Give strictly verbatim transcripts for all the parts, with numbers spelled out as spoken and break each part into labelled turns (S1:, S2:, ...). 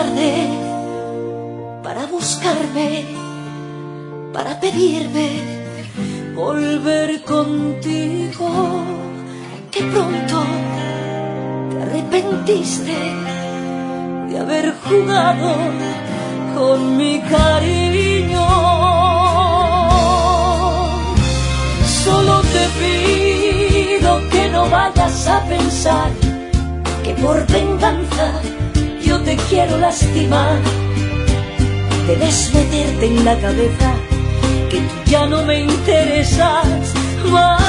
S1: tarde para buscarme, para pedirme volver contigo, que pronto te arrepentiste de haber jugado con mi cariño. Solo te pido que no vayas a pensar que por venganza yo te quiero lastimar. Debes meterte en la cabeza que tú ya no me interesas más.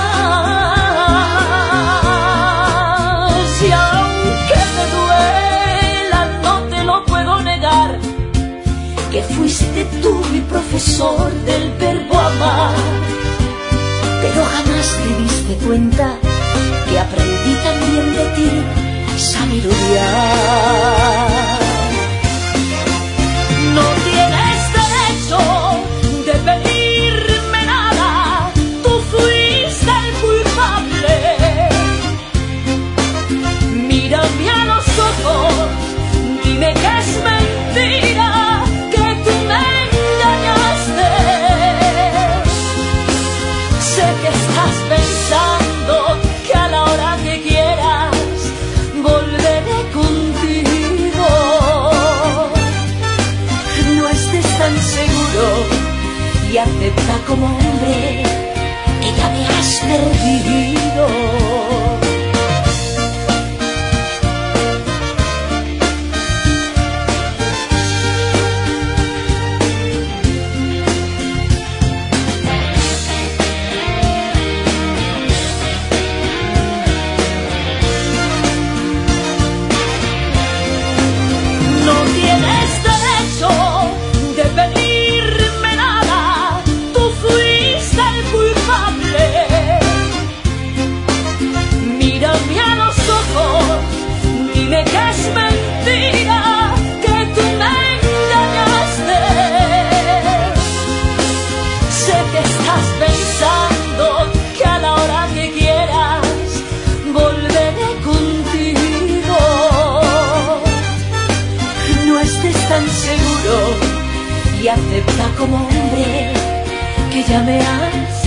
S1: Y aunque me duela, no te lo puedo negar, que fuiste tú mi profesor del verbo amar. Pero jamás te diste cuenta que aprendí también de ti y saber odiar. No tienes derecho de pedirme nada, tú fuiste el culpable. Mírame a los ojos, dime que es mentira, que tú me engañaste. Sé que estás pensando que a la hora que quieras volveré contigo. No estés tan seguro y acepta como hombre que ya me has perdido. Y acepta como hombre que ya me has